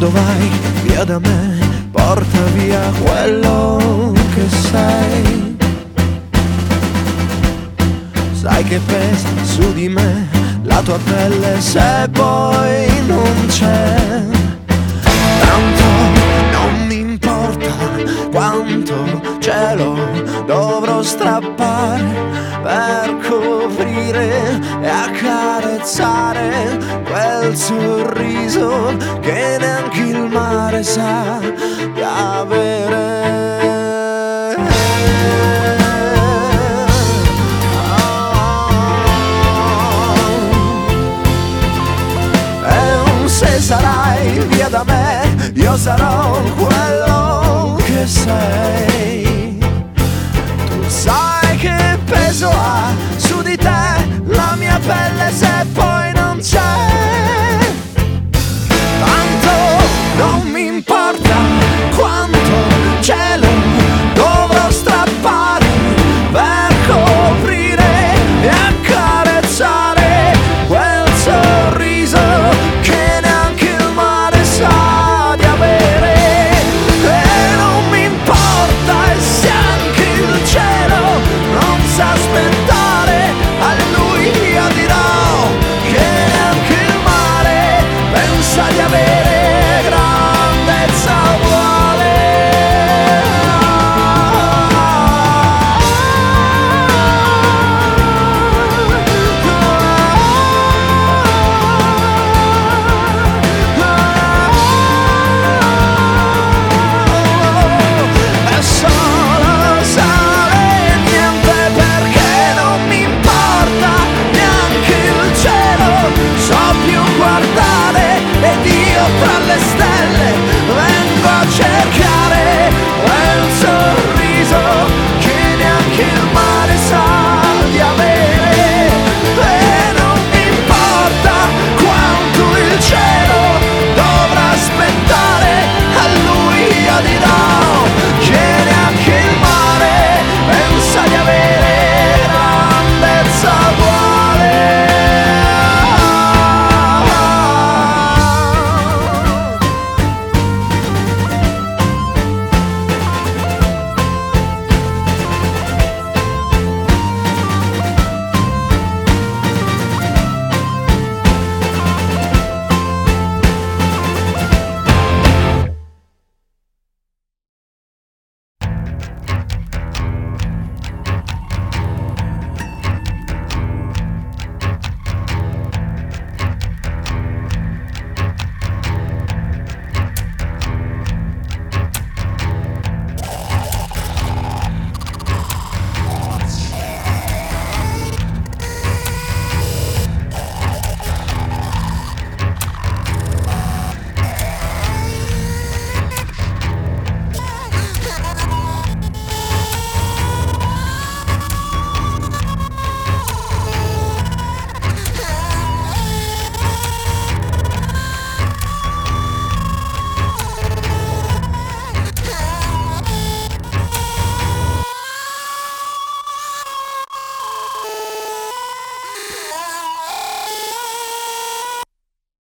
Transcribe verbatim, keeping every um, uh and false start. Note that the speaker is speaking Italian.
quando vai via da me, porta via quello che sei. Sai che pesa su di me la tua pelle se poi non c'è. Tanto non mi importa quanto cielo dovrò strappare per coprire e accarezzare quel sorriso che neanche il mare sa di avere. Se sarai via da me, io sarò quello che sei. Tu sai che peso ha su di te la mia pelle se poi